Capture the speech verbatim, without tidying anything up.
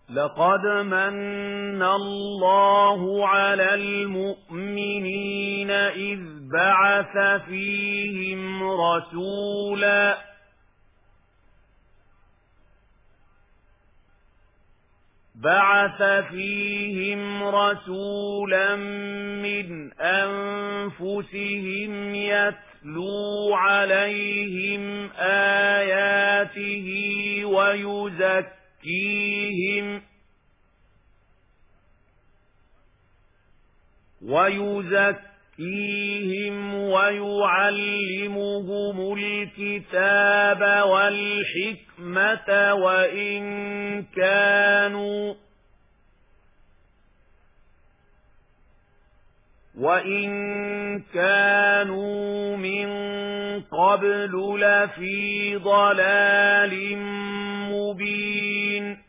لقد من الله على المؤمنين إذ بعث فيهم رسولا بعث فيهم رسولا من أنفسهم يتلو عليهم آياته ويزكيهم ويزكيهم ويعلمهم الكتاب والحكمة وإن كانوا وإن كانوا من قبل لفي ضلال مبين